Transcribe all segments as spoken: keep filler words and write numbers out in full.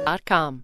dot com.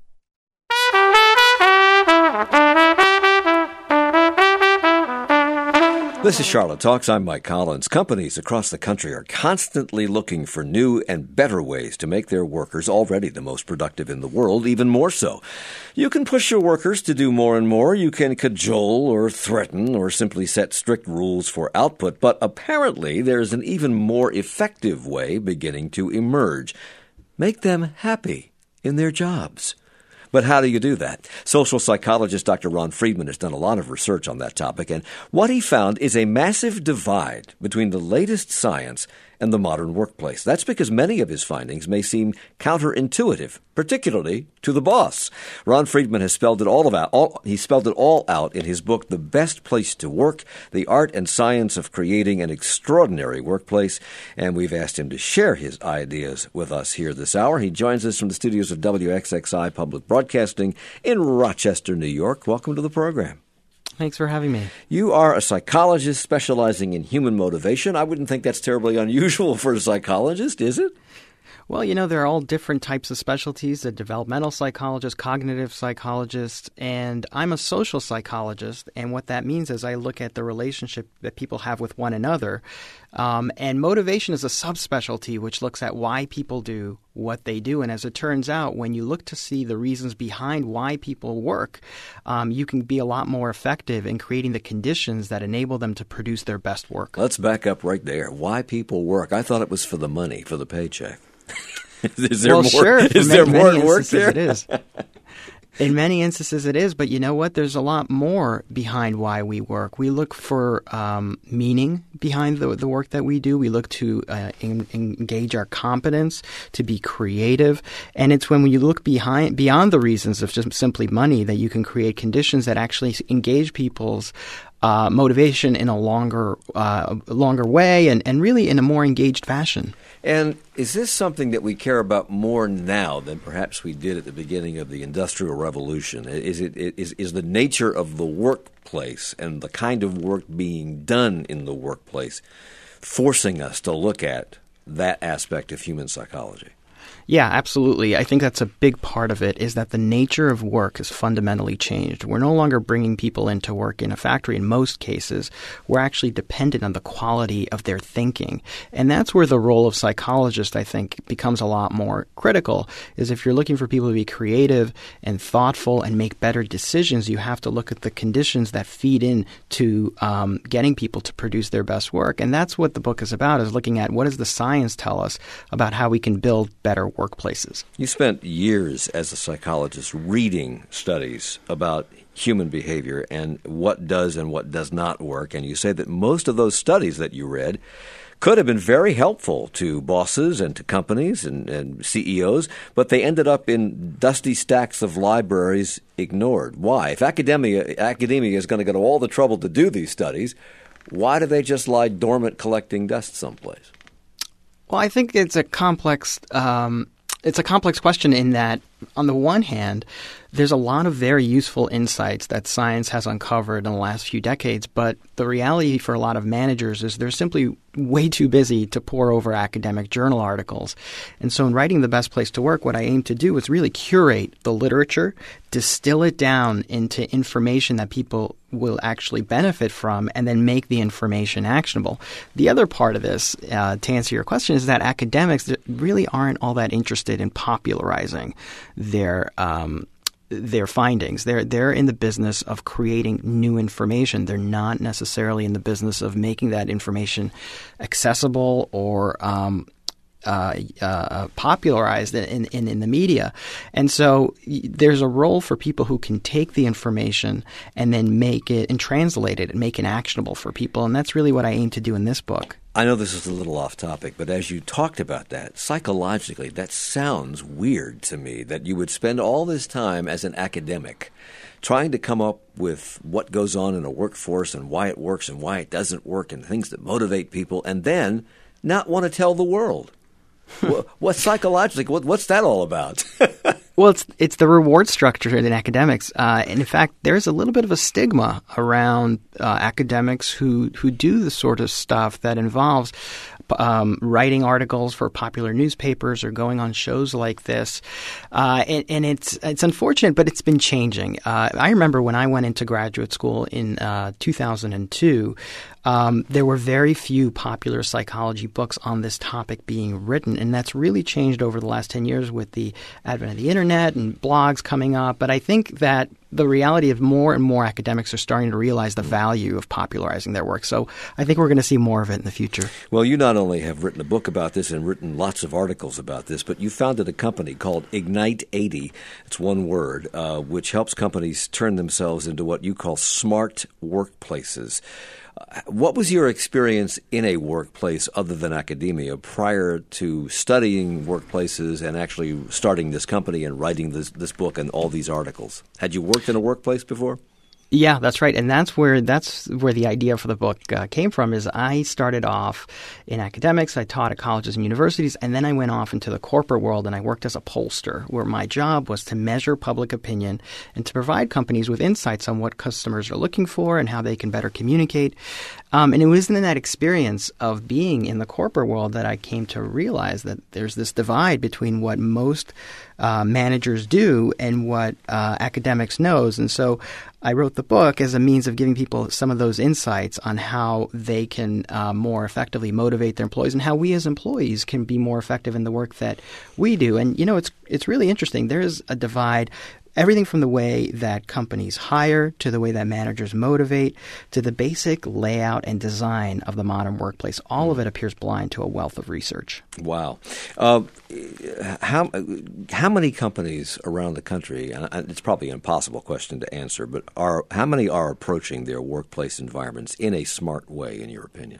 This is Charlotte Talks. I'm Mike Collins. Companies across the country are constantly looking for new and better ways to make their workers, already the most productive in the world, even more so. You can push your workers to do more and more. You can cajole or threaten or simply set strict rules for output. But apparently there's an even more effective way beginning to emerge. Make them happy in their jobs. But how do you do that? Social psychologist Doctor Ron Friedman has done a lot of research on that topic, and what he found is a massive divide between the latest science and the modern workplace. That's because many of his findings may seem counterintuitive, particularly to the boss. Ron Friedman has spelled it all out. All, he spelled it all out in his book, The Best Place to Work: The Art and Science of Creating an Extraordinary Workplace. And we've asked him to share his ideas with us here this hour. He joins us from the studios of W X X I Public Broadcasting in Rochester, New York. Welcome to the program. Thanks for having me. You are a psychologist specializing in human motivation. I wouldn't think that's terribly unusual for a psychologist, is it? Well, you know, there are all different types of specialties, a developmental psychologist, cognitive psychologist, and I'm a social psychologist. And what that means is I look at the relationship that people have with one another. Um, and motivation is a subspecialty which looks at why people do what they do. And as it turns out, when you look to see the reasons behind why people work, um, you can be a lot more effective in creating the conditions that enable them to produce their best work. Let's back up right there. Why people work. I thought it was for the money, for the paycheck. Is there well, more, sure. is For there many, more many work there? It is. In many instances, it is. But you know what? There's a lot more behind why we work. We look for um, meaning behind the, the work that we do. We look to uh, en- engage our competence, to be creative. And it's when you look behind beyond the reasons of just simply money that you can create conditions that actually engage people's uh, motivation in a longer uh, longer way and, and really in a more engaged fashion. And is this something that we care about more now than perhaps we did at the beginning of the Industrial Revolution? Is it is is the nature of the workplace and the kind of work being done in the workplace forcing us to look at that aspect of human psychology? Yeah, absolutely. I think that's a big part of it, is that the nature of work has fundamentally changed. We're no longer bringing people into work in a factory. In most cases, we're actually dependent on the quality of their thinking. And that's where the role of psychologist, I think, becomes a lot more critical, is if you're looking for people to be creative and thoughtful and make better decisions, you have to look at the conditions that feed into um, getting people to produce their best work. And that's what the book is about, is looking at what does the science tell us about how we can build better workplaces. You spent years as a psychologist reading studies about human behavior and what does and what does not work. And you say that most of those studies that you read could have been very helpful to bosses and to companies and, and C E Os, but they ended up in dusty stacks of libraries ignored. Why? If academia, academia is going to go to all the trouble to do these studies, why do they just lie dormant collecting dust someplace? Well, I think it's a complex um, it's a complex question in that, on the one hand, there's a lot of very useful insights that science has uncovered in the last few decades, but the reality for a lot of managers is they're simply way too busy to pore over academic journal articles. And so in writing The Best Place to Work, what I aim to do is really curate the literature, distill it down into information that people will actually benefit from, and then make the information actionable. The other part of this, uh, to answer your question, is that academics really aren't all that interested in popularizing their um, their findings. They're they're in the business of creating new information. They're not necessarily in the business of making that information accessible or um, uh, uh, popularized in, in in the media. And so there's a role for people who can take the information and then make it and translate it and make it actionable for people. And that's really what I aim to do in this book. I know this is a little off topic, but as you talked about that, psychologically, that sounds weird to me, that you would spend all this time as an academic trying to come up with what goes on in a workforce and why it works and why it doesn't work and things that motivate people, and then not want to tell the world. what, what psychologically, what, what's that all about? Well, it's it's the reward structure in academics. Uh, and in fact, there's a little bit of a stigma around uh, academics who, who do the sort of stuff that involves um, writing articles for popular newspapers or going on shows like this. Uh, and, and it's it's unfortunate, but it's been changing. Uh, I remember when I went into graduate school in uh, two thousand two, Um, there were very few popular psychology books on this topic being written, and that's really changed over the last ten years with the advent of the internet and blogs coming up. But I think that the reality of more and more academics are starting to realize the value of popularizing their work. So I think we're going to see more of it in the future. Well, you not only have written a book about this and written lots of articles about this, but you founded a company called Ignite eighty. It's one word, uh, which helps companies turn themselves into what you call smart workplaces. What was your experience in a workplace other than academia prior to studying workplaces and actually starting this company and writing this, this book and all these articles? Had you worked in a workplace before? Yeah, that's right. And that's where that's where the idea for the book uh, came from. Is I started off in academics. I taught at colleges and universities, and then I went off into the corporate world and I worked as a pollster, where my job was to measure public opinion and to provide companies with insights on what customers are looking for and how they can better communicate. Um, and it was in that experience of being in the corporate world that I came to realize that there's this divide between what most uh, managers do and what uh, academics knows. And so I wrote the book as a means of giving people some of those insights on how they can uh, more effectively motivate their employees and how we as employees can be more effective in the work that we do. And, you know, it's it's really interesting. There is a divide. Everything from the way that companies hire to the way that managers motivate to the basic layout and design of the modern workplace. All of it appears blind to a wealth of research. Wow. Uh, how how many companies around the country, and it's probably an impossible question to answer, but are how many are approaching their workplace environments in a smart way, in your opinion?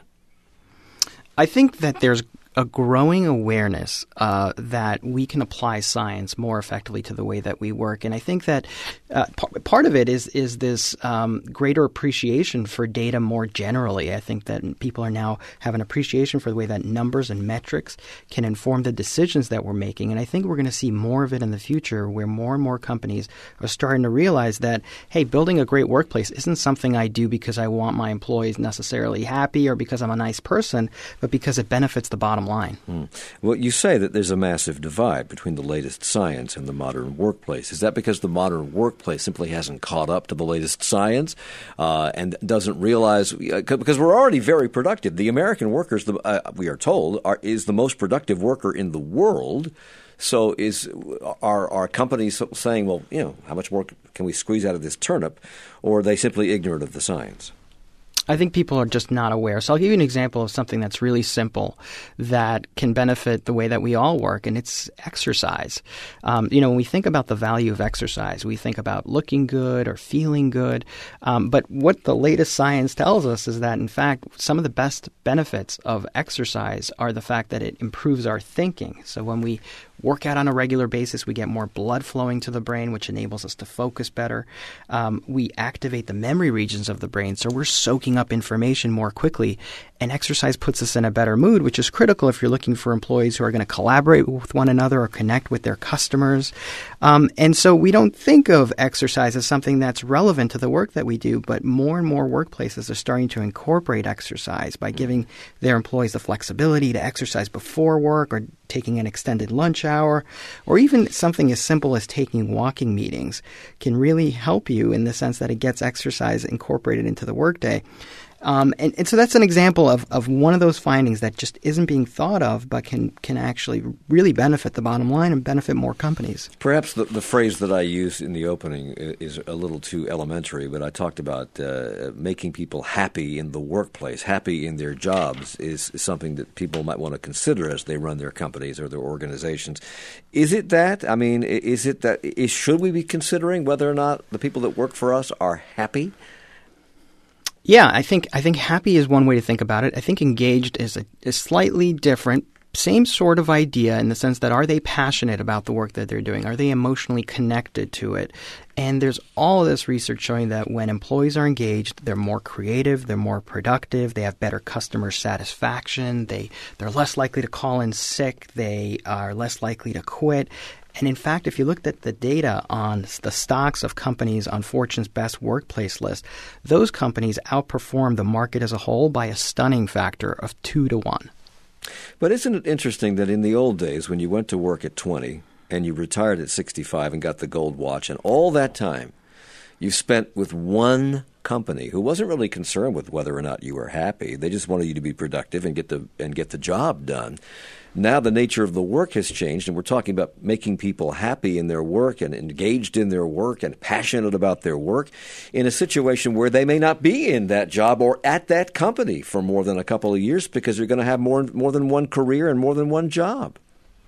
I think that there's a growing awareness uh, that we can apply science more effectively to the way that we work. And I think that uh, p- part of it is is this um, greater appreciation for data more generally. I think that people are now have an appreciation for the way that numbers and metrics can inform the decisions that we're making. And I think we're going to see more of it in the future, where more and more companies are starting to realize that, hey, building a great workplace isn't something I do because I want my employees necessarily happy or because I'm a nice person, but because it benefits the bottom line. Mm. Well, you say that there's a massive divide between the latest science and the modern workplace. Is that because the modern workplace simply hasn't caught up to the latest science uh, and doesn't realize uh, – because we're already very productive. The American workers, the, uh, we are told, are, is the most productive worker in the world. So is are, are companies saying, well, you know, how much more can we squeeze out of this turnip, or are they simply ignorant of the science? I think people are just not aware. So I'll give you an example of something that's really simple that can benefit the way that we all work, and it's exercise. Um, you know, when we think about the value of exercise, we think about looking good or feeling good. Um, but what the latest science tells us is that, in fact, some of the best benefits of exercise are the fact that it improves our thinking. So when we work out on a regular basis, we get more blood flowing to the brain, which enables us to focus better. Um, we activate the memory regions of the brain, so we're soaking up information more quickly. And exercise puts us in a better mood, which is critical if you're looking for employees who are going to collaborate with one another or connect with their customers. Um, and so we don't think of exercise as something that's relevant to the work that we do, but more and more workplaces are starting to incorporate exercise by giving their employees the flexibility to exercise before work or taking an extended lunch hour, or even something as simple as taking walking meetings can really help you in the sense that it gets exercise incorporated into the workday. Um, and, and so that's an example of, of one of those findings that just isn't being thought of, but can, can actually really benefit the bottom line and benefit more companies. Perhaps the, the phrase that I used in the opening is a little too elementary, but I talked about uh, making people happy in the workplace, happy in their jobs is, is something that people might want to consider as they run their companies or their organizations. Is it that? I mean, is it that? Is, should we be considering whether or not the people that work for us are happy? Yeah, I think I think happy is one way to think about it. I think engaged is a, a slightly different, same sort of idea in the sense that are they passionate about the work that they're doing? Are they emotionally connected to it? And there's all of this research showing that when employees are engaged, they're more creative, they're more productive, they have better customer satisfaction, they, they're less likely to call in sick, they are less likely to quit. And in fact, if you looked at the data on the stocks of companies on Fortune's best workplace list, those companies outperform the market as a whole by a stunning factor of two to one. But isn't it interesting that in the old days, when you went to work at twenty and you retired at sixty-five and got the gold watch, and all that time you spent with one company who wasn't really concerned with whether or not you were happy. They just wanted you to be productive and get the and get the job done. Now the nature of the work has changed, and we're talking about making people happy in their work and engaged in their work and passionate about their work in a situation where they may not be in that job or at that company for more than a couple of years because they're going to have more more than one career and more than one job.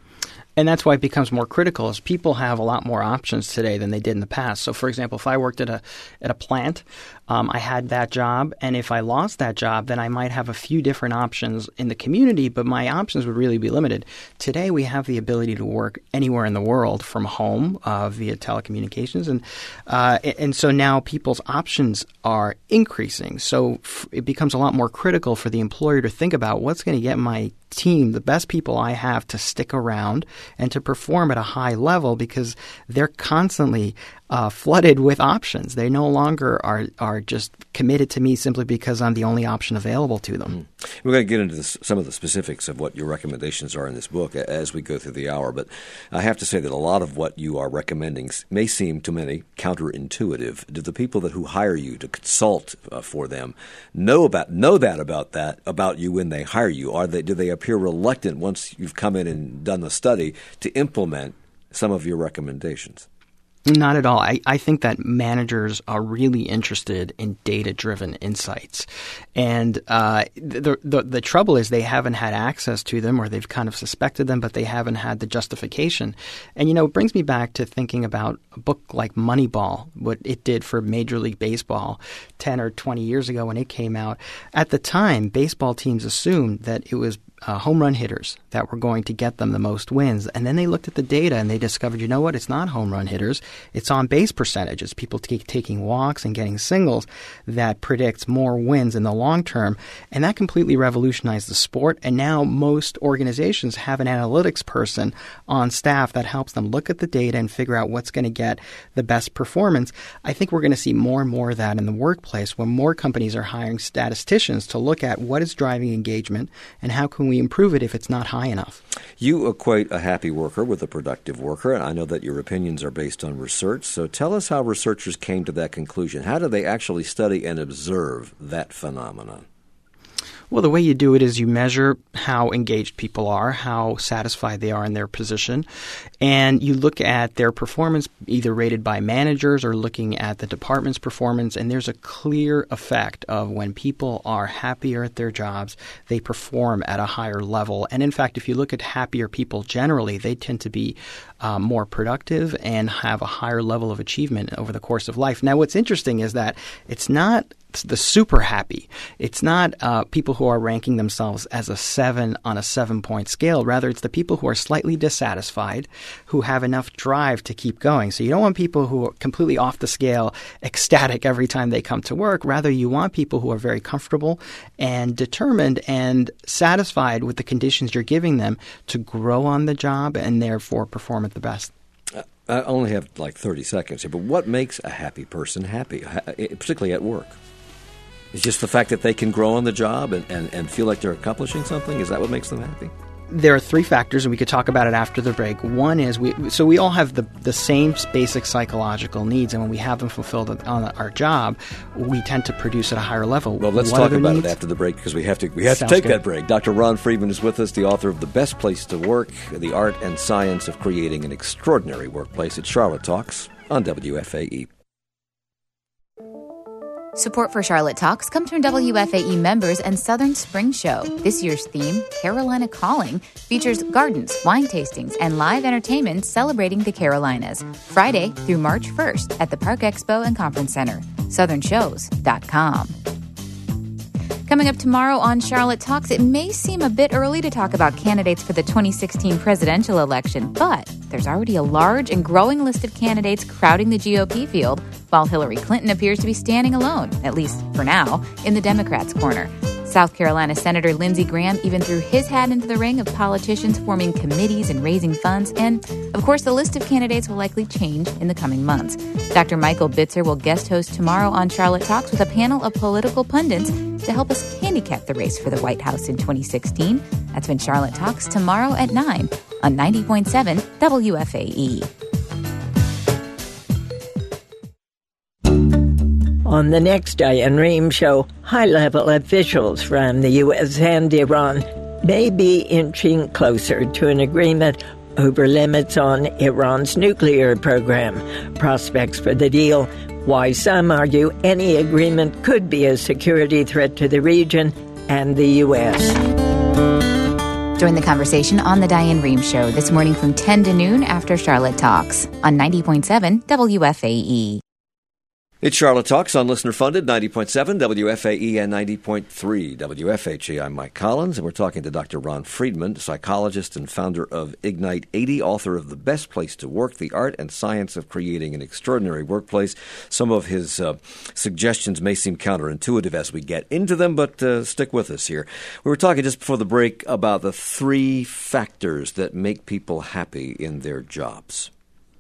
And that's why it becomes more critical, is people have a lot more options today than they did in the past. So, for example, if I worked at a at a plant, um, I had that job, and if I lost that job, then I might have a few different options in the community, but my options would really be limited. Today, we have the ability to work anywhere in the world from home uh, via telecommunications, and uh, and so now people's options are increasing. So f- it becomes a lot more critical for the employer to think about what's going to get my team, the best people I have, to stick around and to perform at a high level, because they're constantly uh, flooded with options. They no longer are are just committed to me simply because I'm the only option available to them. Mm. We're going to get into this, some of the specifics of what your recommendations are in this book as we go through the hour, but I have to say that a lot of what you are recommending may seem to many counterintuitive. Do the people that who hire you to consult uh, for them know about know that about that about you when they hire you? Are they do they appear reluctant once you've come in and done the study to implement some of your recommendations? Not at all. I, I think that managers are really interested in data-driven insights. And uh, the, the the trouble is they haven't had access to them, or they've kind of suspected them, but they haven't had the justification. And, you know, it brings me back to thinking about a book like Moneyball, what it did for Major League Baseball ten or twenty years ago when it came out. At the time, baseball teams assumed that it was Uh, home run hitters that were going to get them the most wins. And then they looked at the data and they discovered, you know what, it's not home run hitters. It's on base percentages, people t- taking walks and getting singles, that predicts more wins in the long term. And that completely revolutionized the sport. And now most organizations have an analytics person on staff that helps them look at the data and figure out what's going to get the best performance. I think we're going to see more and more of that in the workplace, when more companies are hiring statisticians to look at what is driving engagement and how can we improve it if it's not high enough. You equate a happy worker with a productive worker, and I know that your opinions are based on research. So tell us how researchers came to that conclusion. How do they actually study and observe that phenomenon? Well, the way you do it is you measure how engaged people are, how satisfied they are in their position, and you look at their performance, either rated by managers or looking at the department's performance, and there's a clear effect of when people are happier at their jobs, they perform at a higher level. And in fact, if you look at happier people generally, they tend to be uh, more productive and have a higher level of achievement over the course of life. Now, what's interesting is that it's not the super happy. It's not uh, people who are ranking themselves as a seven on a seven-point scale. Rather, it's the people who are slightly dissatisfied, who have enough drive to keep going. So you don't want people who are completely off the scale, ecstatic every time they come to work. Rather, you want people who are very comfortable and determined and satisfied with the conditions you're giving them to grow on the job and therefore perform at the best. I only have like thirty seconds here, but what makes a happy person happy, particularly at work? It's just the fact that they can grow on the job and, and, and feel like they're accomplishing something? Is that what makes them happy? There are three factors, and we could talk about it after the break. One is, we so we all have the, the same basic psychological needs, and when we have them fulfilled on our job, we tend to produce at a higher level. Well, let's what talk about needs? it after the break, because we have to we have Sounds to take good. that break. Doctor Ron Friedman is with us, the author of The Best Place to Work, The Art and Science of Creating an Extraordinary Workplace. It's Charlotte Talks on W F A E. Support for Charlotte Talks comes from W F A E members and Southern Spring Show. This year's theme, Carolina Calling, features gardens, wine tastings, and live entertainment celebrating the Carolinas. Friday through March first at the Park Expo and Conference Center. southern shows dot com. Coming up tomorrow on Charlotte Talks, it may seem a bit early to talk about candidates for the twenty sixteen presidential election, but there's already a large and growing list of candidates crowding the G O P field, while Hillary Clinton appears to be standing alone, at least for now, in the Democrats' corner. South Carolina Senator Lindsey Graham even threw his hat into the ring of politicians forming committees and raising funds. And, of course, the list of candidates will likely change in the coming months. Doctor Michael Bitzer will guest host tomorrow on Charlotte Talks with a panel of political pundits to help us handicap the race for the White House in twenty sixteen. That's when Charlotte Talks tomorrow at nine on ninety point seven W F A E. On the next Diane Rehm Show, high-level officials from the U S and Iran may be inching closer to an agreement over limits on Iran's nuclear program. Prospects for the deal, why some argue any agreement could be a security threat to the region and the U S. Join the conversation on The Diane Rehm Show this morning from ten to noon after Charlotte Talks on ninety point seven W F A E. It's Charlotte Talks on listener-funded ninety point seven W F A E and ninety point three W F H A. I'm Mike Collins, and we're talking to Doctor Ron Friedman, psychologist and founder of Ignite eighty, author of The Best Place to Work, The Art and Science of Creating an Extraordinary Workplace. Some of his uh, suggestions may seem counterintuitive as we get into them, but uh, stick with us here. We were talking just before the break about the three factors that make people happy in their jobs.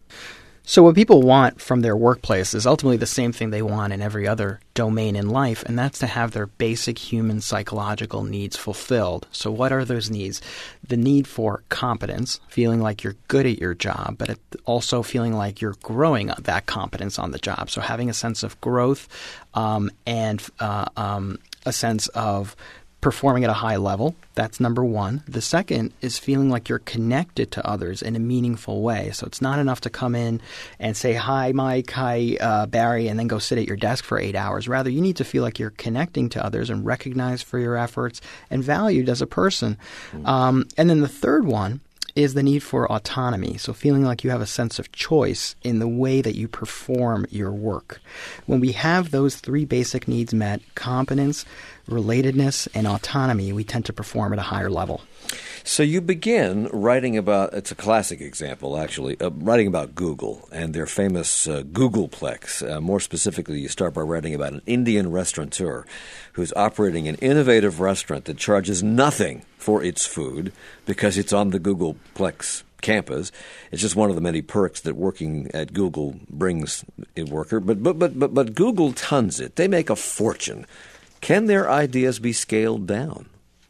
So what people want from their workplace is ultimately the same thing they want in every other domain in life, and that's to have their basic human psychological needs fulfilled. So what are those needs? The need for competence, feeling like you're good at your job, but also feeling like you're growing that competence on the job. So having a sense of growth um, and uh, um, a sense of performing at a high level. That's number one. The second is feeling like you're connected to others in a meaningful way. So it's not enough to come in and say, hi, Mike, hi, uh, Barry, and then go sit at your desk for eight hours. Rather, you need to feel like you're connecting to others and recognized for your efforts and valued as a person. Mm-hmm. Um, and then the third one is the need for autonomy. So feeling like you have a sense of choice in the way that you perform your work. When we have those three basic needs met, competence, relatedness, and autonomy, we tend to perform at a higher level. So you begin writing about, it's a classic example actually, uh, writing about Google and their famous uh, Googleplex. Uh, more specifically, you start by writing about an Indian restaurateur who's operating an innovative restaurant that charges nothing for its food because it's on the Googleplex campus. It's just one of the many perks that working at Google brings a worker. But, but, but, but, but Google tons it. They make a fortune. Can their ideas be scaled down?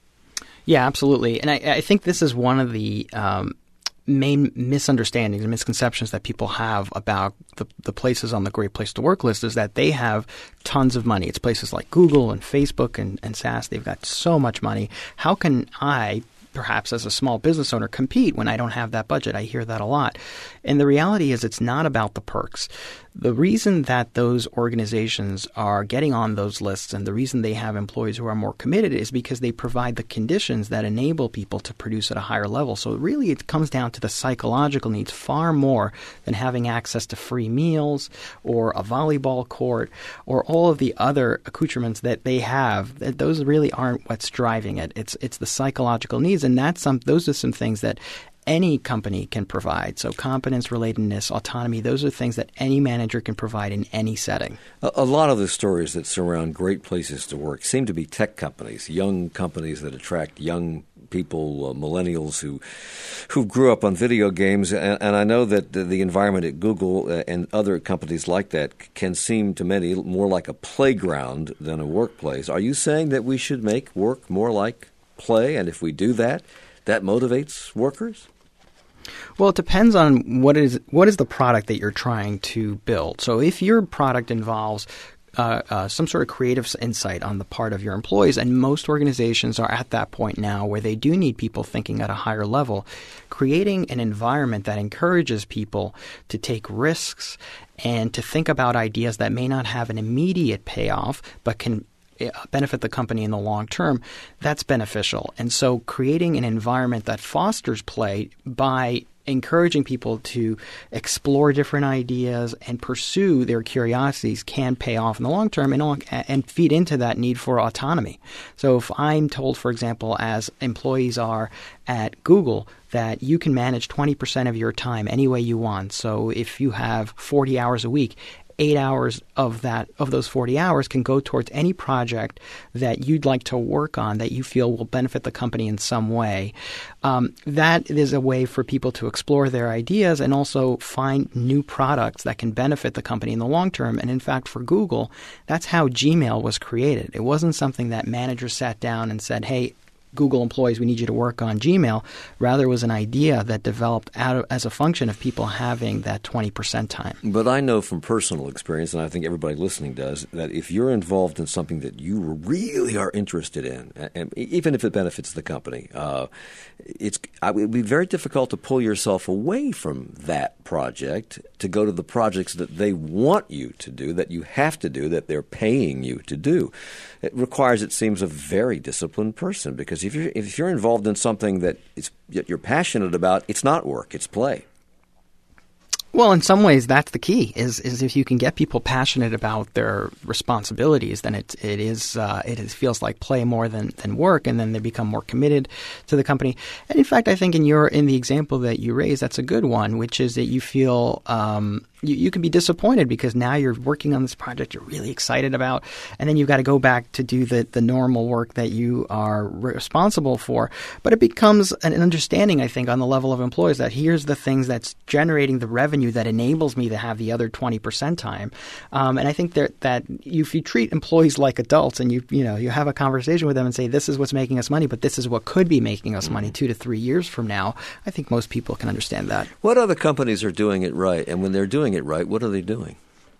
Yeah, absolutely. And I, I think this is one of the um, main misunderstandings and misconceptions that people have about the, the places on the Great Place to Work list is that they have tons of money. It's places like Google and Facebook and, and S A S. They've got so much money. How can I, perhaps as a small business owner, compete when I don't have that budget? I hear that a lot. And the reality is it's not about the perks. The reason that those organizations are getting on those lists and the reason they have employees who are more committed is because they provide the conditions that enable people to produce at a higher level. So really it comes down to the psychological needs far more than having access to free meals or a volleyball court or all of the other accoutrements that they have. Those really aren't what's driving it. It's it's the psychological needs, and that's some those are some things that any company can provide. So competence, relatedness, autonomy, those are things that any manager can provide in any setting. A, a lot of the stories that surround great places to work seem to be tech companies, young companies that attract young people, uh, millennials who who grew up on video games. And, and I know that the, the environment at Google uh, and other companies like that can seem to many more like a playground than a workplace. Are you saying that we should make work more like play? And if we do that, that motivates workers? Well, it depends on what is what is the product that you're trying to build. So if your product involves uh, uh, some sort of creative insight on the part of your employees, and most organizations are at that point now where they do need people thinking at a higher level, creating an environment that encourages people to take risks and to think about ideas that may not have an immediate payoff but can benefit the company in the long term, that's beneficial. And so creating an environment that fosters play by encouraging people to explore different ideas and pursue their curiosities can pay off in the long term and, and feed into that need for autonomy. So if I'm told, for example, as employees are at Google, that you can manage twenty percent of your time any way you want. So if you have forty hours a week, eight hours of that of those forty hours can go towards any project that you'd like to work on that you feel will benefit the company in some way. Um, that is a way for people to explore their ideas and also find new products that can benefit the company in the long term. And in fact, for Google, that's how Gmail was created. It wasn't something that managers sat down and said, hey, Google employees, we need you to work on Gmail. Rather, it was an idea that developed out of, as a function of people having that twenty percent time. But I know from personal experience, and I think everybody listening does, that if you're involved in something that you really are interested in, and even if it benefits the company, uh, it's it would be very difficult to pull yourself away from that project to go to the projects that they want you to do, that you have to do, that they're paying you to do. It requires, it seems, a very disciplined person, because if you're, if you're involved in something that is, that you're passionate about, it's not work, it's play. Well, in some ways, that's the key. Is is if you can get people passionate about their responsibilities, then it it is uh, it is, feels like play more than, than work, and then they become more committed to the company. And in fact, I think in your in the example that you raised, that's a good one, which is that you feel um, you, you can be disappointed because now you're working on this project you're really excited about, and then you've got to go back to do the the normal work that you are responsible for. But it becomes an understanding, I think, on the level of employees that here's the things that's generating the revenue that enables me to have the other twenty percent time. Um, and I think that, that if you treat employees like adults and you you know you have a conversation with them and say, this is what's making us money, but this is what could be making us money two to three years from now, I think most people can understand that. What other companies are doing it right? And when they're doing it right, what are they doing?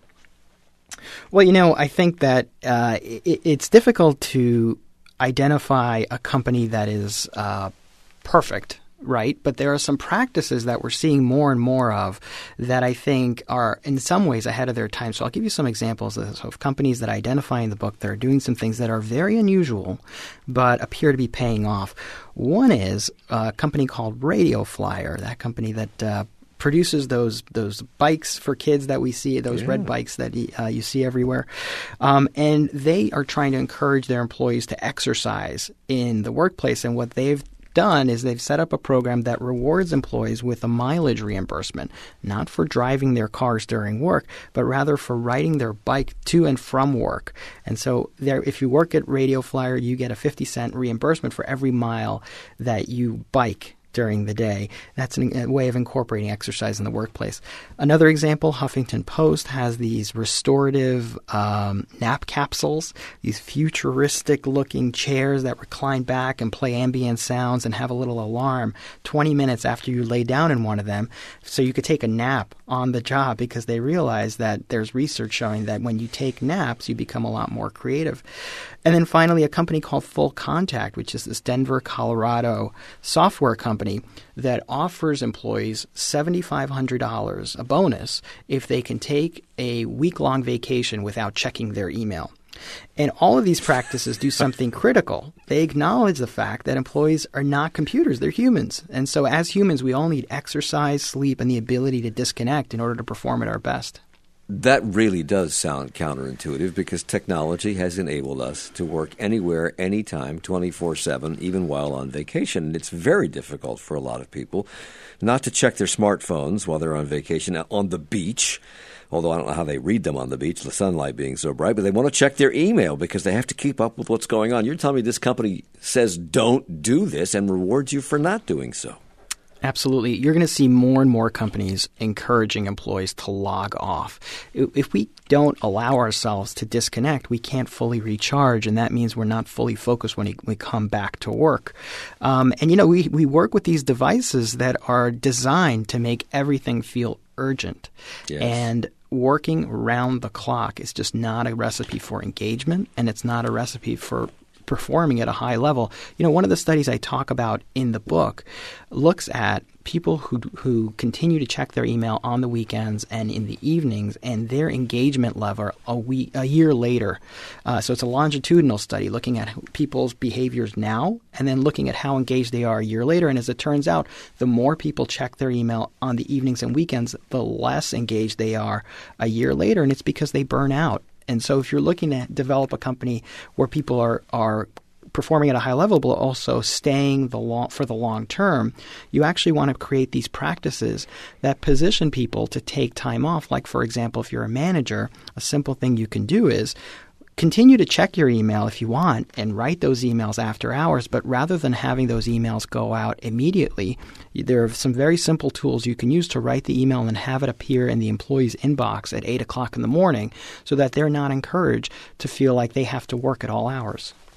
Well, you know, I think that uh, it, it's difficult to identify a company that is uh, perfect. Right. But there are some practices that we're seeing more and more of that I think are in some ways ahead of their time. So I'll give you some examples of, of companies that I identify in the book that are doing some things that are very unusual but appear to be paying off. One is a company called Radio Flyer, that company that uh, produces those those bikes for kids that we see, those yeah. red bikes that uh, you see everywhere. Um, and they are trying to encourage their employees to exercise in the workplace. And what they've done is they've set up a program that rewards employees with a mileage reimbursement, not for driving their cars during work, but rather for riding their bike to and from work. And so there, if you work at Radio Flyer, you get a fifty cent reimbursement for every mile that you bike during the day. That's an, a way of incorporating exercise in the workplace. Another example, Huffington Post has these restorative um, nap capsules, these futuristic-looking chairs that recline back and play ambient sounds and have a little alarm twenty minutes after you lay down in one of them, so you could take a nap on the job, because they realize that there's research showing that when you take naps, you become a lot more creative. And then finally, a company called Full Contact, which is this Denver, Colorado software company that offers employees seven thousand five hundred dollars, a bonus, if they can take a week-long vacation without checking their email. And all of these practices do something critical. They acknowledge the fact that employees are not computers, they're humans. And so as humans, we all need exercise, sleep, and the ability to disconnect in order to perform at our best. That really does sound counterintuitive, because technology has enabled us to work anywhere, anytime, twenty-four seven, even while on vacation. And it's very difficult for a lot of people not to check their smartphones while they're on vacation on the beach, although I don't know how they read them on the beach, the sunlight being so bright, but they want to check their email because they have to keep up with what's going on. You're telling me this company says don't do this and rewards you for not doing so. Absolutely. You're going to see more and more companies encouraging employees to log off. If we don't allow ourselves to disconnect, we can't fully recharge, and that means we're not fully focused when we come back to work. Um, and, you know, we, we work with these devices that are designed to make everything feel urgent. Yes. And working around the clock is just not a recipe for engagement, and it's not a recipe for performing at a high level. You know, one of the studies I talk about in the book looks at people who who continue to check their email on the weekends and in the evenings, and their engagement level a week a year later. Uh, so it's a longitudinal study looking at people's behaviors now and then looking at how engaged they are a year later. And as it turns out, the more people check their email on the evenings and weekends, the less engaged they are a year later, and it's because they burn out. And so if you're looking to develop a company where people are, are performing at a high level but also staying the long, for the long term, you actually want to create these practices that position people to take time off. Like, for example, if you're a manager, a simple thing you can do is continue to check your email if you want and write those emails after hours, but rather than having those emails go out immediately, there are some very simple tools you can use to write the email and have it appear in the employee's inbox at eight o'clock in the morning so that they're not encouraged to feel like they have to work at all hours.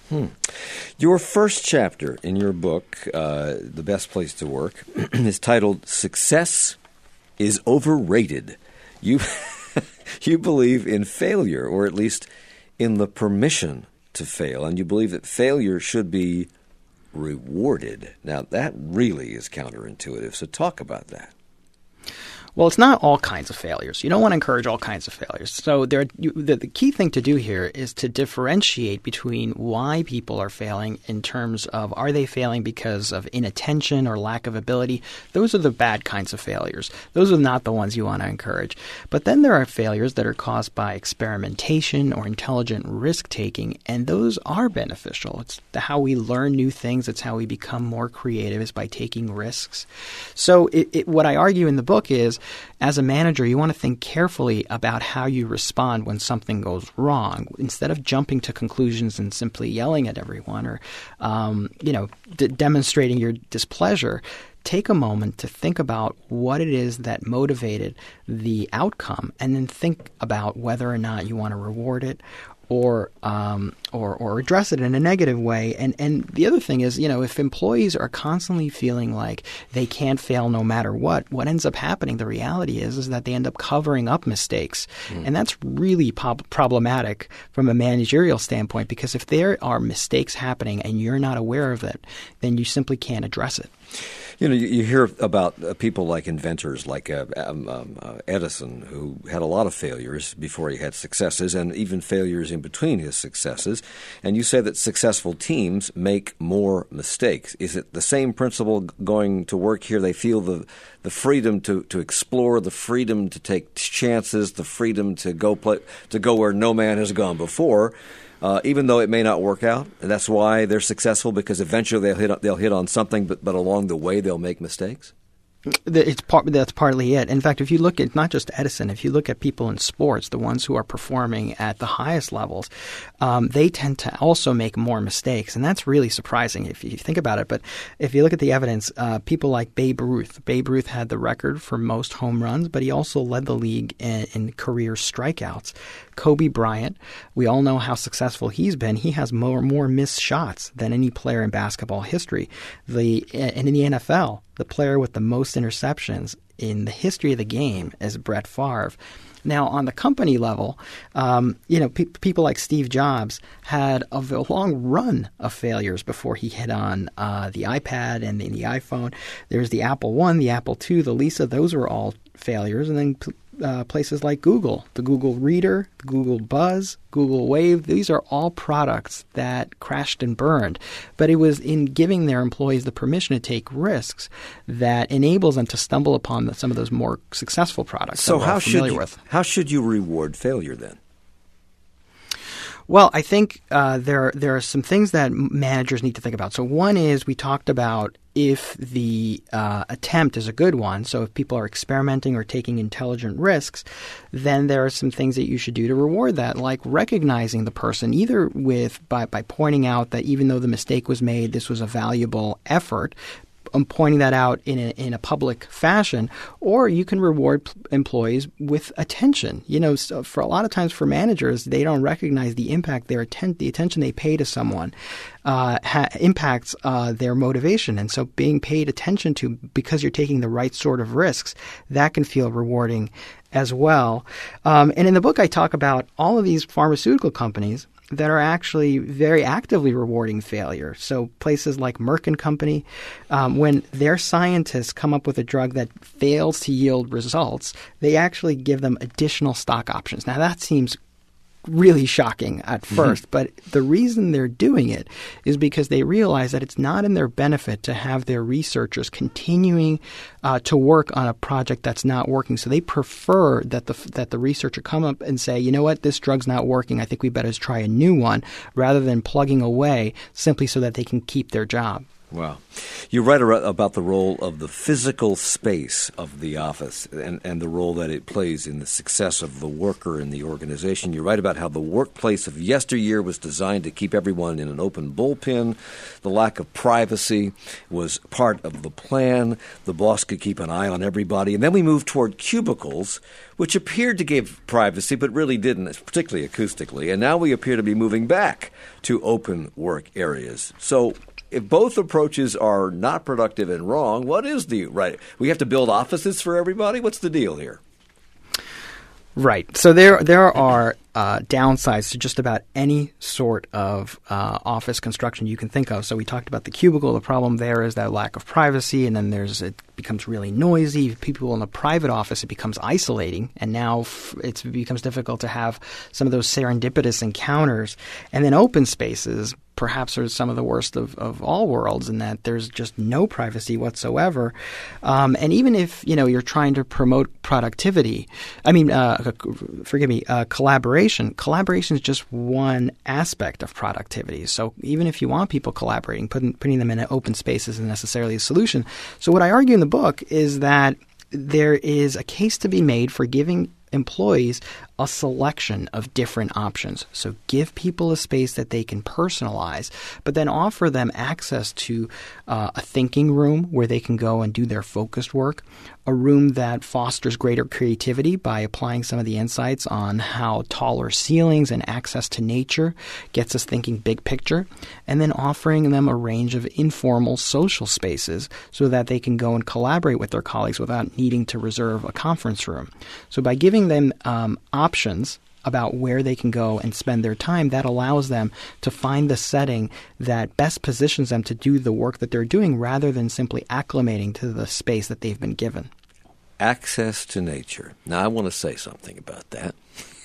Hmm. Your first chapter in your book, uh, The Best Place to Work, is titled Success is Overrated. You, you believe in failure, or at least in the permission to fail, and you believe that failure should be rewarded. Now, that really is counterintuitive, so talk about that. Well, it's not all kinds of failures. You don't want to encourage all kinds of failures. So there, you, the, the key thing to do here is to differentiate between why people are failing in terms of are they failing because of inattention or lack of ability. Those are the bad kinds of failures. Those are not the ones you want to encourage. But then there are failures that are caused by experimentation or intelligent risk-taking, and those are beneficial. It's how we learn new things. It's how we become more creative is by taking risks. So it, it, what I argue in the book is, as a manager, you want to think carefully about how you respond when something goes wrong. Instead of jumping to conclusions and simply yelling at everyone or, um, you know, d- demonstrating your displeasure, take a moment to think about what it is that motivated the outcome, and then think about whether or not you want to reward it or um, or or address it in a negative way. And and the other thing is, you know, if employees are constantly feeling like they can't fail no matter what, what ends up happening, the reality is, is that they end up covering up mistakes. Mm. And that's really po- problematic from a managerial standpoint, because if there are mistakes happening and you're not aware of it, then you simply can't address it. You know, you, you hear about uh, people like inventors like uh, um, um, uh, Edison, who had a lot of failures before he had successes, and even failures in between his successes. And you say that successful teams make more mistakes. Is it the same principle going to work here? They feel the the freedom to, to explore, the freedom to take chances, the freedom to go play, to go where no man has gone before. Uh, even though it may not work out, and that's why they're successful, because eventually they'll hit they'll hit on something, but, but along the way they'll make mistakes. It's part, that's partly it. In fact, if you look at not just Edison, if you look at people in sports, the ones who are performing at the highest levels, um, they tend to also make more mistakes. And that's really surprising if you think about it. But if you look at the evidence, uh, people like Babe Ruth, Babe Ruth had the record for most home runs, but he also led the league in, in career strikeouts. Kobe Bryant, we all know how successful he's been. He has more more missed shots than any player in basketball history. The and in the N F L, the player with the most interceptions in the history of the game is Brett Favre. Now, on the company level, um, you know, pe- people like Steve Jobs had a long run of failures before he hit on uh, the iPad and the, the iPhone. There's the Apple One, the Apple Two, the Lisa. Those were all failures. And then uh, places like Google, the Google Reader, the Google Buzz, Google Wave. These are all products that crashed and burned. But it was in giving their employees the permission to take risks that enables them to stumble upon the, some of those more successful products so that we're how all familiar should you, with. How should you reward failure then? Well, I think uh, there there are some things that managers need to think about. So one is we talked about if the uh, attempt is a good one. So if people are experimenting or taking intelligent risks, then there are some things that you should do to reward that, like recognizing the person either with by, by pointing out that even though the mistake was made, this was a valuable effort. Um, pointing that out in a, in a public fashion, or you can reward p- employees with attention. You know, so for a lot of times for managers, they don't recognize the impact their atten- the attention they pay to someone uh, ha- impacts uh, their motivation. And so being paid attention to because you're taking the right sort of risks, that can feel rewarding as well. Um, and in the book, I talk about all of these pharmaceutical companies that are actually very actively rewarding failure. So places like Merck and Company, um, when their scientists come up with a drug that fails to yield results, they actually give them additional stock options. Now that seems really shocking at first, mm-hmm. but the reason they're doing it is because they realize that it's not in their benefit to have their researchers continuing uh, to work on a project that's not working. So they prefer that the that the researcher come up and say, you know what, this drug's not working. I think we better try a new one, rather than plugging away simply so that they can keep their job. Wow. You write about the role of the physical space of the office and, and the role that it plays in the success of the worker in the organization. You write about how the workplace of yesteryear was designed to keep everyone in an open bullpen. The lack of privacy was part of the plan. The boss could keep an eye on everybody. And then we moved toward cubicles, which appeared to give privacy but really didn't, particularly acoustically. And now we appear to be moving back to open work areas. So if both approaches are not productive and wrong, what is the right? We have to build offices for everybody? What's the deal here? Right. So there there are uh, downsides to just about any sort of uh, office construction you can think of. So we talked about the cubicle. The problem there is that lack of privacy, and then there's it becomes really noisy. People in a private office, it becomes isolating, and now f- it's, it becomes difficult to have some of those serendipitous encounters. And then open spaces perhaps are some of the worst of, of all worlds in that there's just no privacy whatsoever. Um, and even if, you know, you're trying to promote productivity, I mean, uh, forgive me, uh, collaboration, collaboration is just one aspect of productivity. So even if you want people collaborating, putting, putting them in open spaces isn't necessarily a solution. So what I argue in the book is that there is a case to be made for giving employees a selection of different options. So give people a space that they can personalize, but then offer them access to uh, a thinking room where they can go and do their focused work, a room that fosters greater creativity by applying some of the insights on how taller ceilings and access to nature gets us thinking big picture, and then offering them a range of informal social spaces so that they can go and collaborate with their colleagues without needing to reserve a conference room. So by giving them um, options about where they can go and spend their time, that allows them to find the setting that best positions them to do the work that they're doing rather than simply acclimating to the space that they've been given. Access to nature. Now, I want to say something about that.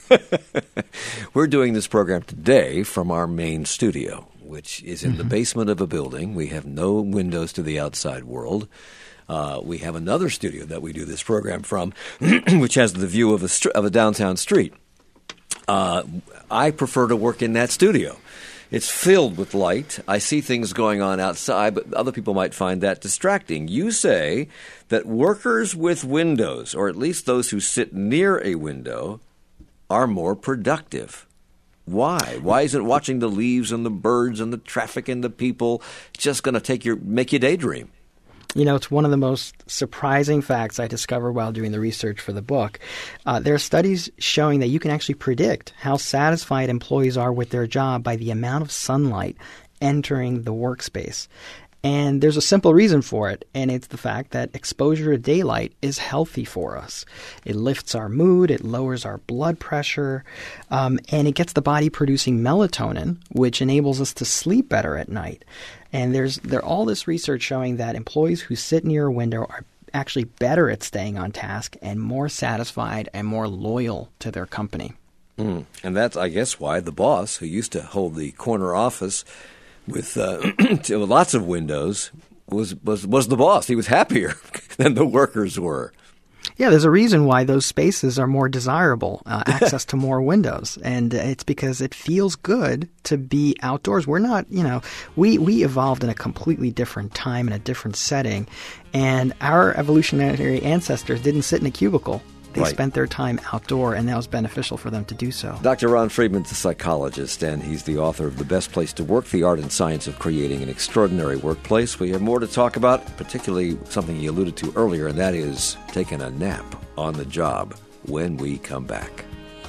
We're doing this program today from our main studio, which is in mm-hmm. the basement of a building. We have no windows to the outside world. Uh, we have another studio that we do this program from, which has the view of a, str- of a downtown street. Uh, I prefer to work in that studio. It's filled with light. I see things going on outside, but other people might find that distracting. You say that workers with windows, or at least those who sit near a window, are more productive. Why? Why isn't watching the leaves and the birds and the traffic and the people just going to take your make you daydream? You know, it's one of the most surprising facts I discovered while doing the research for the book. Uh, there are studies showing that you can actually predict how satisfied employees are with their job by the amount of sunlight entering the workspace. And there's a simple reason for it, and it's the fact that exposure to daylight is healthy for us. It lifts our mood, it lowers our blood pressure, um, and it gets the body producing melatonin, which enables us to sleep better at night. And there's there all this research showing that employees who sit near a window are actually better at staying on task and more satisfied and more loyal to their company. Mm. And that's, I guess, why the boss, who used to hold the corner office with uh, lots of windows, was, was was the boss. He was happier than the workers were. Yeah, there's a reason why those spaces are more desirable, uh, access to more windows. And it's because it feels good to be outdoors. We're not, you know, we, we evolved in a completely different time, in a different setting. And our evolutionary ancestors didn't sit in a cubicle. They right. spent their time outdoor, and that was beneficial for them to do so. Doctor Ron Friedman's a psychologist, and he's the author of The Best Place to Work, The Art and Science of Creating an Extraordinary Workplace. We have more to talk about, particularly something he alluded to earlier, and that is taking a nap on the job when we come back.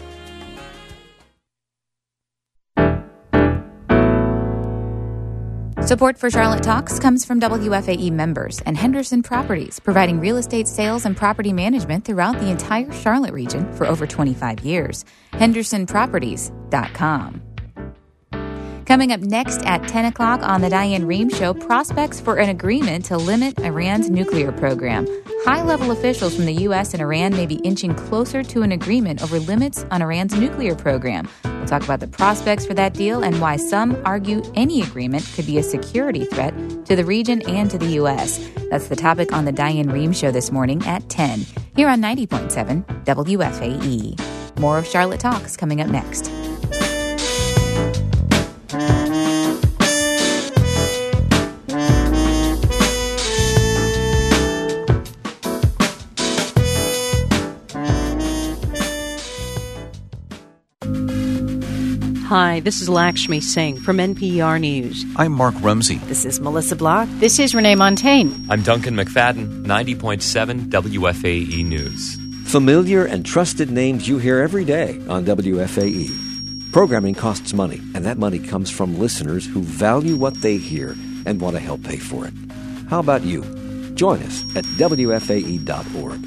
Support for Charlotte Talks comes from W F A E members and Henderson Properties, providing real estate sales and property management throughout the entire Charlotte region for over twenty-five years. henderson properties dot com. Coming up next at ten o'clock on The Diane Rehm Show, prospects for an agreement to limit Iran's nuclear program. High-level officials from the U S and Iran may be inching closer to an agreement over limits on Iran's nuclear program. We'll talk about the prospects for that deal and why some argue any agreement could be a security threat to the region and to the U S. That's the topic on The Diane Rehm Show this morning at ten, here on ninety point seven W F A E. More of Charlotte Talks coming up next. Hi, this is Lakshmi Singh from N P R News. I'm Mark Rumsey. This is Melissa Block. This is Renee Montaigne. I'm Duncan McFadden, ninety point seven W F A E News. Familiar and trusted names you hear every day on W F A E. Programming costs money, and that money comes from listeners who value what they hear and want to help pay for it. How about you? Join us at W F A E dot org.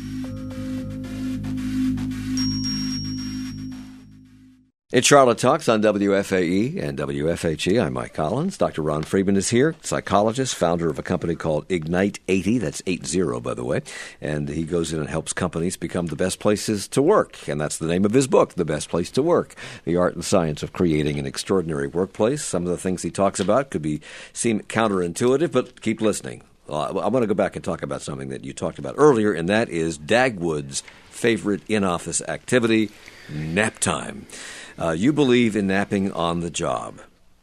It's Charlotte Talks on W F A E and W F H E. I'm Mike Collins. Doctor Ron Friedman is here, psychologist, founder of a company called Ignite eighty. That's eight zero, by the way. And he goes in and helps companies become the best places to work. And that's the name of his book, The Best Place to Work, The Art and Science of Creating an Extraordinary Workplace. Some of the things he talks about could be seem counterintuitive, but keep listening. Uh, I want to go back and talk about something that you talked about earlier, and that is Dagwood's favorite in-office activity, nap time. Uh, you believe in napping on the job.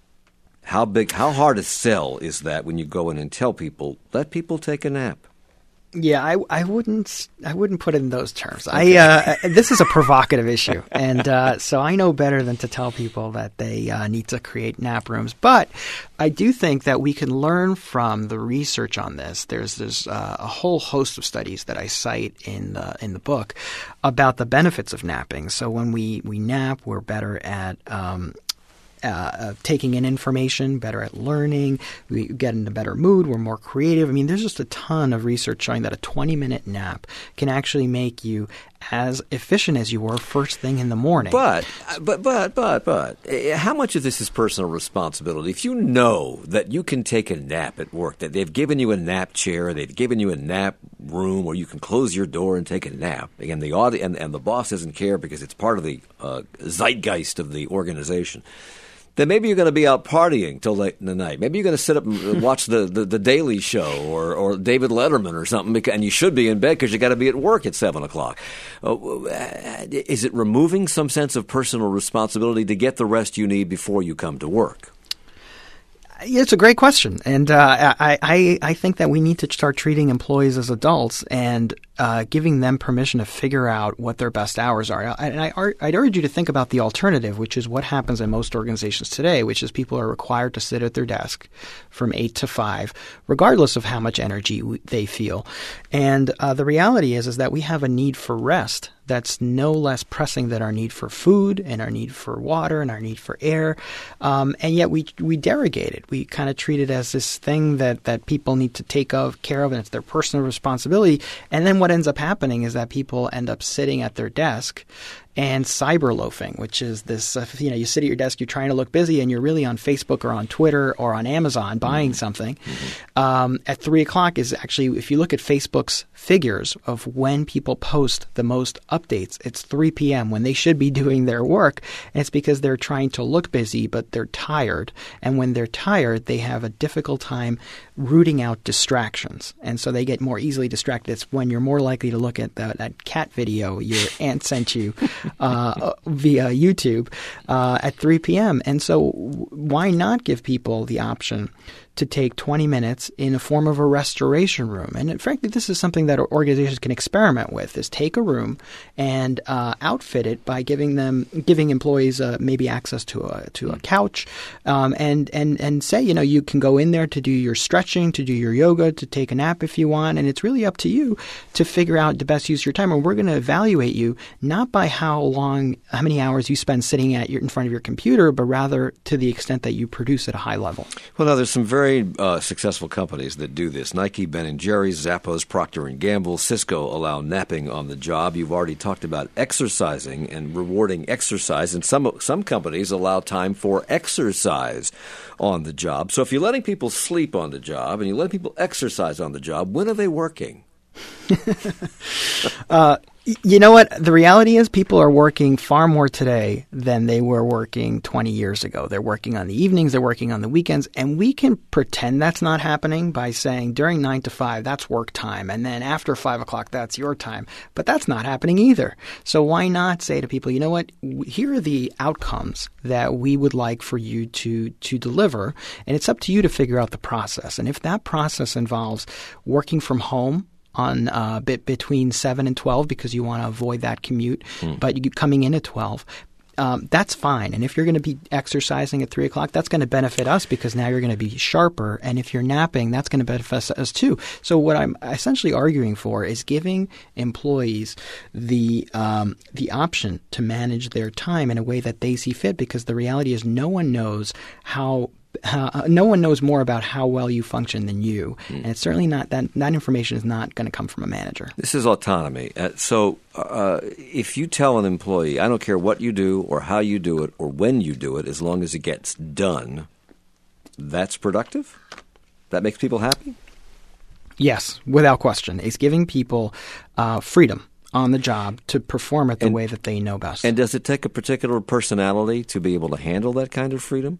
How big, how hard a sell is that when you go in and tell people, let people take a nap? Yeah, I, I wouldn't I wouldn't put it in those terms. Okay. I uh, this is a provocative issue, and uh, so I know better than to tell people that they uh, need to create nap rooms. But I do think that we can learn from the research on this. There's there's uh, a whole host of studies that I cite in the in the book about the benefits of napping. So when we, we nap, we're better at um, Uh, uh, taking in information, better at learning, we get in a better mood, we're more creative. I mean, there's just a ton of research showing that a twenty-minute nap can actually make you as efficient as you were first thing in the morning. But, but, but, but, but, how much of this is personal responsibility? If you know that you can take a nap at work, that they've given you a nap chair, they've given you a nap room where you can close your door and take a nap, and the audi- and, and the boss doesn't care because it's part of the uh, zeitgeist of the organization, then maybe you're going to be out partying till late in the night. Maybe you're going to sit up and watch the, the, the Daily Show or, or David Letterman or something, because, and you should be in bed because you got to be at work at seven o'clock. Uh, is it removing some sense of personal responsibility to get the rest you need before you come to work? It's a great question, and uh, I, I I think that we need to start treating employees as adults and uh, giving them permission to figure out what their best hours are. And I, I'd urge you to think about the alternative, which is what happens in most organizations today, which is people are required to sit at their desk from eight to five, regardless of how much energy they feel. And uh, the reality is is that we have a need for rest that's no less pressing than our need for food and our need for water and our need for air. Um, and yet we we derogate it. We kind of treat it as this thing that, that people need to take of, care of, and it's their personal responsibility. And then what ends up happening is that people end up sitting at their desk and cyber loafing, which is this, uh, you know, you sit at your desk, you're trying to look busy, and you're really on Facebook or on Twitter or on Amazon buying something. Mm-hmm. Um, at three o'clock is actually, if you look at Facebook's figures of when people post the most updates, it's three p.m. when they should be doing their work. And it's because they're trying to look busy, but they're tired. And when they're tired, they have a difficult time rooting out distractions. And so they get more easily distracted. It's when you're more likely to look at the, that cat video your aunt sent you uh, via YouTube uh, at three p.m. And so why not give people the option to take twenty minutes in a form of a restoration room? And frankly, this is something that organizations can experiment with, is take a room and uh, outfit it by giving them, giving employees uh, maybe access to a to a couch um, and, and, and say, you know, you can go in there to do your stretching, to do your yoga, to take a nap if you want. And it's really up to you to figure out the best use of your time. And we're going to evaluate you not by how long, how many hours you spend sitting at your, in front of your computer, but rather to the extent that you produce at a high level. Well, now there's some very Uh, successful companies that do this. Nike, Ben and Jerry's, Zappos, Procter and Gamble, Cisco allow napping on the job. You've already talked about exercising and rewarding exercise, and some some companies allow time for exercise on the job. So if you're letting people sleep on the job and you let people exercise on the job, when are they working? uh, you know what? The reality is people are working far more today than they were working twenty years ago. They're working on the evenings, they're working on the weekends, and we can pretend that's not happening by saying during nine to five, that's work time, and then after five o'clock, that's your time. But that's not happening either. So why not say to people, you know what? Here are the outcomes that we would like for you to, to deliver, and it's up to you to figure out the process. And if that process involves working from home on a uh, bit between seven and twelve because you want to avoid that commute, mm. but you coming in at twelve, um, that's fine. And if you're going to be exercising at three o'clock, that's going to benefit us because now you're going to be sharper. And if you're napping, that's going to benefit us too. So what I'm essentially arguing for is giving employees the um, the option to manage their time in a way that they see fit, because the reality is no one knows how Uh, no one knows more about how well you function than you, mm. and it's certainly not that that information is not going to come from a manager. This is autonomy. Uh, so uh, if you tell an employee, I don't care what you do or how you do it or when you do it, as long as it gets done, that's productive? That makes people happy? Yes, without question. It's giving people uh, freedom on the job to perform it the and, way that they know best. And does it take a particular personality to be able to handle that kind of freedom?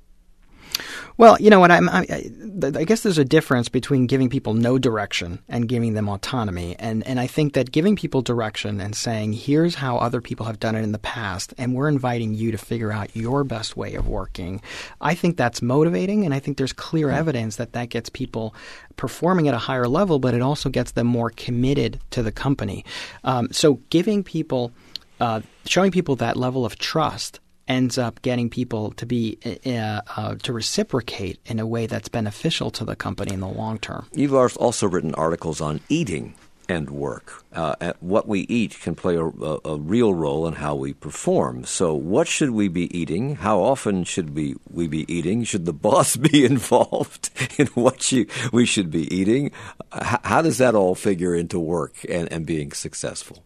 Well, you know what? I'm, I, I guess there's a difference between giving people no direction and giving them autonomy. And, and I think that giving people direction and saying, here's how other people have done it in the past, and we're inviting you to figure out your best way of working, I think that's motivating. And I think there's clear evidence that that gets people performing at a higher level, but it also gets them more committed to the company. Um, so giving people, uh, showing people that level of trust ends up getting people to be uh, uh, to reciprocate in a way that's beneficial to the company in the long term. You've also written articles on eating and work. Uh, what we eat can play a, a, a real role in how we perform. So what should we be eating? How often should we, we be eating? Should the boss be involved in what you, we should be eating? H- how does that all figure into work and, and being successful?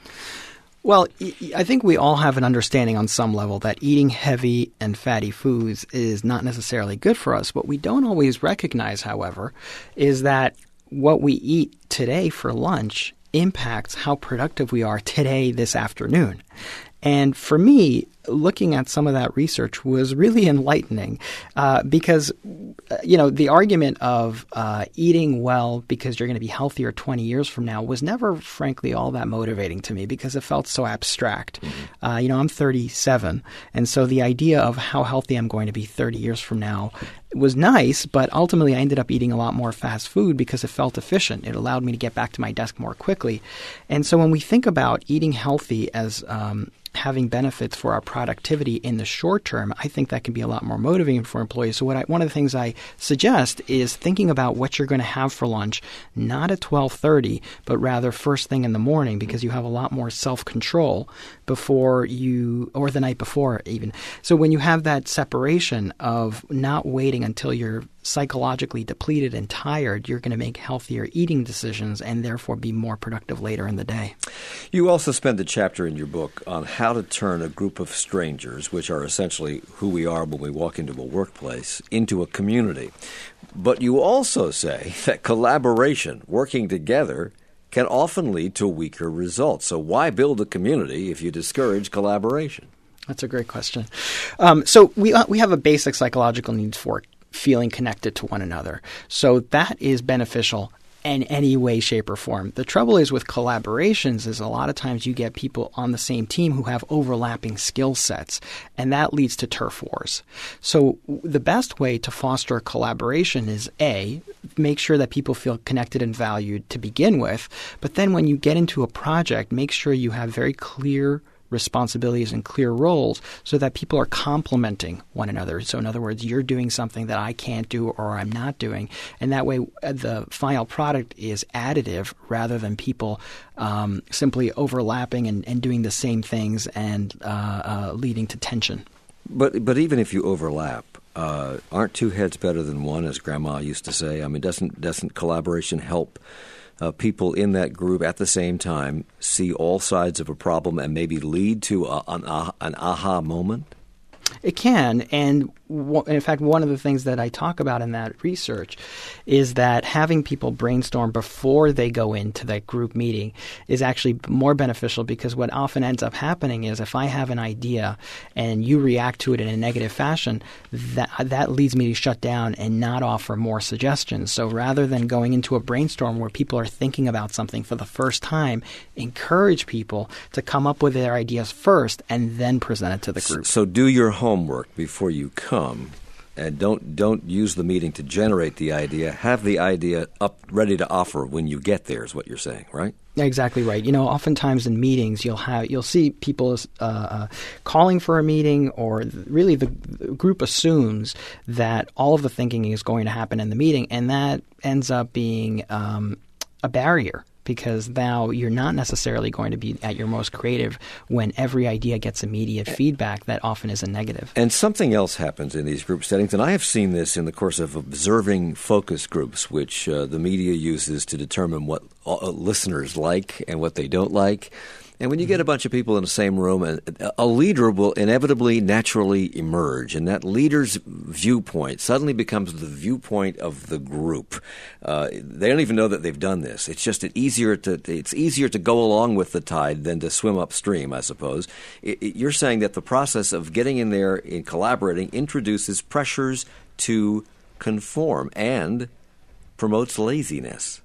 Well, I think we all have an understanding on some level that eating heavy and fatty foods is not necessarily good for us. What we don't always recognize, however, is that what we eat today for lunch impacts how productive we are today, this afternoon. And for me, looking at some of that research was really enlightening uh, because, you know, the argument of uh, eating well because you're going to be healthier twenty years from now was never, frankly, all that motivating to me because it felt so abstract. Mm-hmm. Uh, you know, I'm thirty-seven, and so the idea of how healthy I'm going to be thirty years from now was nice, but ultimately I ended up eating a lot more fast food because it felt efficient. It allowed me to get back to my desk more quickly. And so when we think about eating healthy as um, having benefits for our productivity in the short term, I think that can be a lot more motivating for employees. So what I, one of the things I suggest is thinking about what you're going to have for lunch, not at twelve thirty, but rather first thing in the morning, because you have a lot more self-control before you, or the night before even. So when you have that separation of not waiting until you're psychologically depleted and tired, you're going to make healthier eating decisions and therefore be more productive later in the day. You also spend a chapter in your book on how to turn a group of strangers, which are essentially who we are when we walk into a workplace, into a community. But you also say that collaboration, working together, can often lead to weaker results. So why build a community if you discourage collaboration? That's a great question. Um, so we uh, we have a basic psychological need for feeling connected to one another. So that is beneficial in any way, shape, or form. The trouble is with collaborations is a lot of times you get people on the same team who have overlapping skill sets, and that leads to turf wars. So the best way to foster collaboration is A, make sure that people feel connected and valued to begin with, but then when you get into a project, make sure you have very clear responsibilities and clear roles so that people are complementing one another. So in other words, you're doing something that I can't do or I'm not doing. And that way the final product is additive rather than people um, simply overlapping and, and doing the same things and uh, uh, leading to tension. But but even if you overlap, uh, aren't two heads better than one, as Grandma used to say? I mean, doesn't doesn't collaboration help Uh, people in that group at the same time see all sides of a problem and maybe lead to a, an, an aha moment? It can, and w- in fact, one of the things that I talk about in that research is that having people brainstorm before they go into that group meeting is actually more beneficial, because what often ends up happening is if I have an idea and you react to it in a negative fashion, that that leads me to shut down and not offer more suggestions. So rather than going into a brainstorm where people are thinking about something for the first time, encourage people to come up with their ideas first and then present it to the group. So do your homework before you come And don't don't use the meeting to generate the idea. Have the idea up ready to offer when you get there is what you're saying, right? Exactly right. You know, oftentimes in meetings, you'll have you'll see people uh, uh, calling for a meeting, or th- really the, the group assumes that all of the thinking is going to happen in the meeting, and that ends up being um, a barrier. Because now you're not necessarily going to be at your most creative when every idea gets immediate feedback that often is a negative. And something else happens in these group settings, and I have seen this in the course of observing focus groups, which uh, the media uses to determine what uh, listeners like and what they don't like. And when you get a bunch of people in the same room, a leader will inevitably, naturally emerge. And that leader's viewpoint suddenly becomes the viewpoint of the group. Uh, they don't even know that they've done this. It's just easier to it's easier to go along with the tide than to swim upstream, I suppose. It, it, you're saying that the process of getting in there and collaborating introduces pressures to conform and promotes laziness.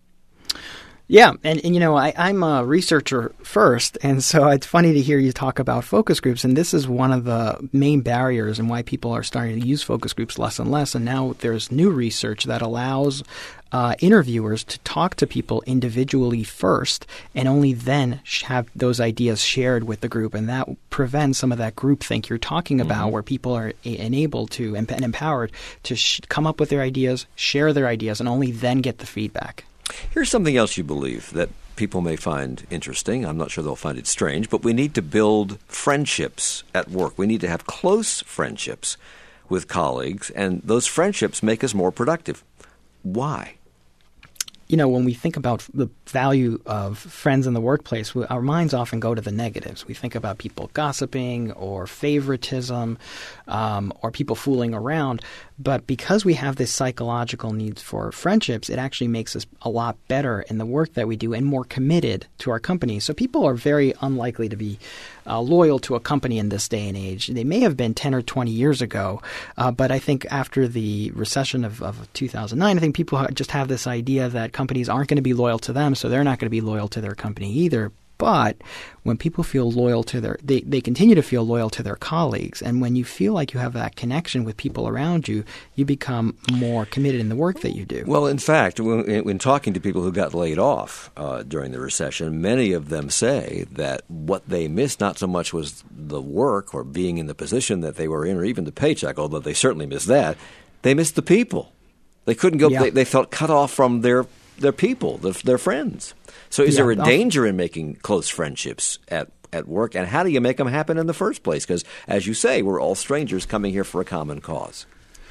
Yeah, and, and you know, I, I'm a researcher first, and so it's funny to hear you talk about focus groups, and this is one of the main barriers and why people are starting to use focus groups less and less, and now there's new research that allows uh, interviewers to talk to people individually first and only then have those ideas shared with the group, and that prevents some of that groupthink you're talking about, mm-hmm. where people are a- enabled to and, and empowered to sh- come up with their ideas, share their ideas, and only then get the feedback. Here's something else you believe that people may find interesting. I'm not sure they'll find it strange, but we need to build friendships at work. We need to have close friendships with colleagues, and those friendships make us more productive. Why? You know, when we think about the value of friends in the workplace, we, our minds often go to the negatives. We think about people gossiping or favoritism um, or people fooling around. But because we have this psychological need for friendships, it actually makes us a lot better in the work that we do and more committed to our company. So people are very unlikely to be uh, loyal to a company in this day and age. They may have been ten or twenty years ago, uh, but I think after the recession of, of two thousand nine, I think people just have this idea that companies aren't going to be loyal to them, so they're not going to be loyal to their company either. But when people feel loyal to their they, – they continue to feel loyal to their colleagues. And when you feel like you have that connection with people around you, you become more committed in the work that you do. Well, in fact, when, when talking to people who got laid off uh, during the recession, many of them say that what they missed not so much was the work or being in the position that they were in or even the paycheck, although they certainly missed that. They missed the people. They couldn't go yeah. – they, they felt cut off from their, their people, their, their friends. So is yeah, there a danger in making close friendships at, at work? And how do you make them happen in the first place? Because, as you say, we're all strangers coming here for a common cause.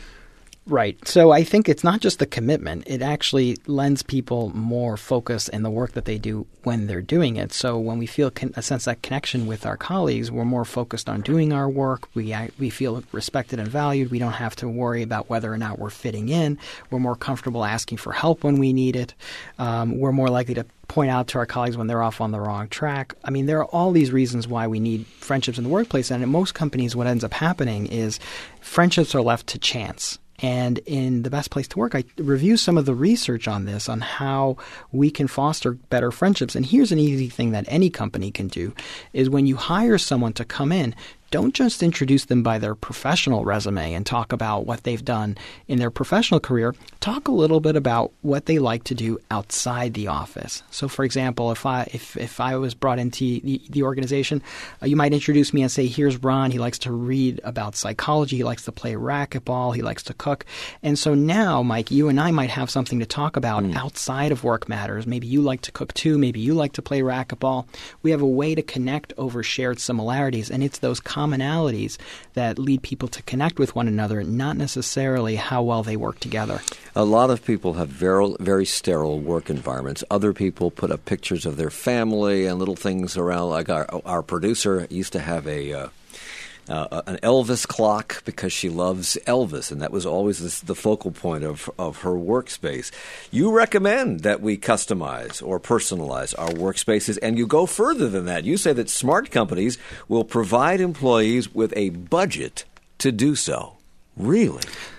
Right. So I think it's not just the commitment. It actually lends people more focus in the work that they do when they're doing it. So when we feel con- a sense of that connection with our colleagues, we're more focused on doing our work. We act, we feel respected and valued. We don't have to worry about whether or not we're fitting in. We're more comfortable asking for help when we need it. Um, we're more likely to point out to our colleagues when they're off on the wrong track. I mean, there are all these reasons why we need friendships in the workplace. And in most companies, what ends up happening is friendships are left to chance. And in The Best Place to Work, I review some of the research on this, on how we can foster better friendships. And here's an easy thing that any company can do, is when you hire someone to come in, don't just introduce them by their professional resume and talk about what they've done in their professional career. Talk a little bit about what they like to do outside the office. So, for example, if I if, if I was brought into the, the organization, uh, you might introduce me and say, here's Ron. He likes to read about psychology. He likes to play racquetball. He likes to cook. And so now, Mike, you and I might have something to talk about mm. outside of work matters. Maybe you like to cook too. Maybe you like to play racquetball. We have a way to connect over shared similarities, and it's those commonalities that lead people to connect with one another, not necessarily how well they work together. A lot of people have very, very sterile work environments. Other people put up pictures of their family and little things around. Like our, our producer used to have a uh, uh, an Elvis clock because she loves Elvis, and that was always this, the focal point of, of her workspace. You recommend that we customize or personalize our workspaces, and you go further than that. You say that smart companies will provide employees with a budget to do so. Really?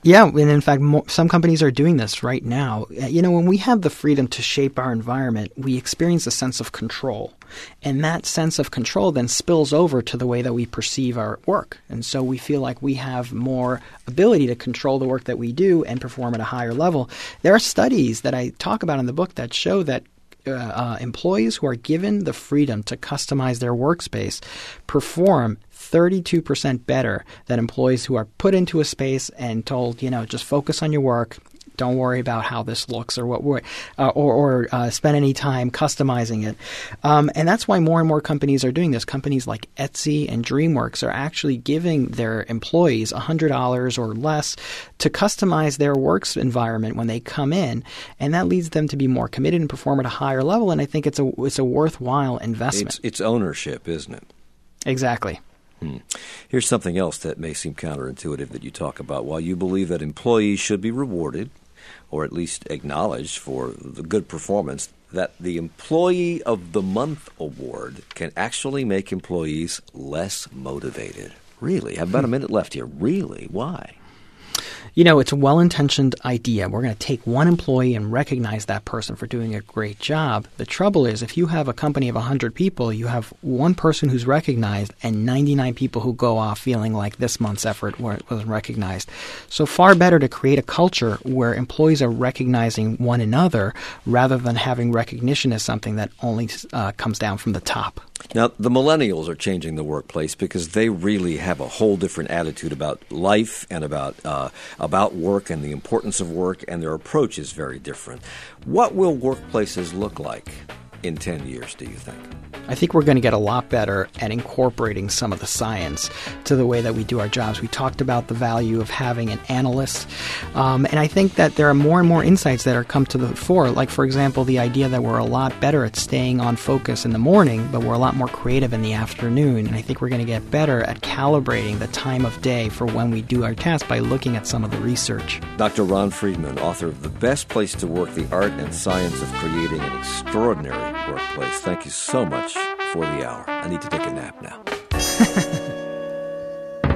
Yeah, and in fact, mo- some companies are doing this right now. You know, when we have the freedom to shape our environment, we experience a sense of control. And that sense of control then spills over to the way that we perceive our work. And so we feel like we have more ability to control the work that we do and perform at a higher level. There are studies that I talk about in the book that show that uh, uh, employees who are given the freedom to customize their workspace perform thirty-two percent better than employees who are put into a space and told, you know, just focus on your work. Don't worry about how this looks or what, uh, or, or uh, spend any time customizing it. Um, and that's why more and more companies are doing this. Companies like Etsy and DreamWorks are actually giving their employees one hundred dollars or less to customize their works environment when they come in, and that leads them to be more committed and perform at a higher level. And I think it's a it's a worthwhile investment. It's, it's ownership, isn't it? Exactly. Hmm. Here's something else that may seem counterintuitive that you talk about. While you believe that employees should be rewarded, or at least acknowledged for the good performance, that the Employee of the Month award can actually make employees less motivated. Really? I have about a minute left here. Really? Why? You know, it's a well-intentioned idea. We're going to take one employee and recognize that person for doing a great job. The trouble is, if you have a company of one hundred people, you have one person who's recognized and ninety-nine people who go off feeling like this month's effort wasn't recognized. So far better to create a culture where employees are recognizing one another rather than having recognition as something that only uh, comes down from the top. Now, the millennials are changing the workplace because they really have a whole different attitude about life and about uh, about work and the importance of work, and their approach is very different. What will workplaces look like in ten years, do you think? I think we're going to get a lot better at incorporating some of the science to the way that we do our jobs. We talked about the value of having an analyst, um, and I think that there are more and more insights that are come to the fore. Like, for example, the idea that we're a lot better at staying on focus in the morning, but we're a lot more creative in the afternoon. And I think we're going to get better at calibrating the time of day for when we do our tasks by looking at some of the research. Doctor Ron Friedman, author of The Best Place to Work, The Art and Science of Creating an Extraordinary Workplace. Thank you so much for the hour. I need to take a nap now.